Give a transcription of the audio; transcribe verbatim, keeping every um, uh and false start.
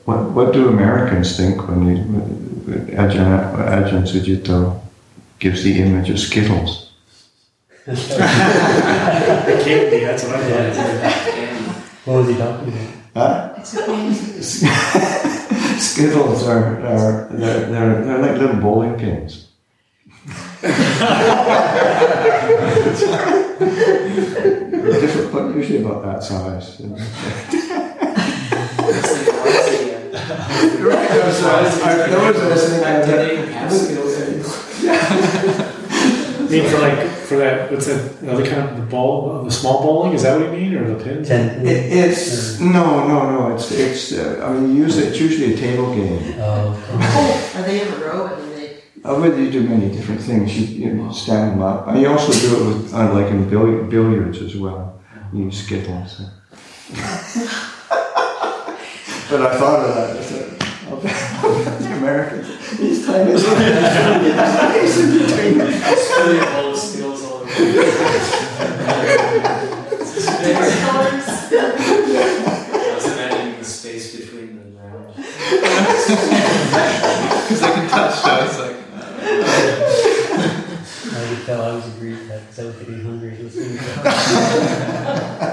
What what do Americans think when you when Ajahn, Ajahn Sucitto gives the image of Skittles? The candy, that's what I thought. What was he talking about? Huh? It's a candy. Skittles are, are they're, they're, they're like little bowling pins. They're different, but usually about that size. You know. Right, I was, I was listening I mean, for like for that, what's that? Another kind of the ball, the small bowling. Is that what you mean, or the pins? Ten. It, it's no, no, no. It's it's. Uh, I mean, usually it's usually a table game. Oh. Oh, are they in a row and they? Uh, but you do many different things. You, you know, stand them up, and you also do it with uh, like in billi- billiards as well. You use Skittles. But I thought of that. I said, oh, the Americans, these tiny little space in between. Spilling all the Skittles all over. I was imagining the space between the rounds. Because I can touch, so it's like. I could tell I was agreeing with that because I was getting hungry listening to that.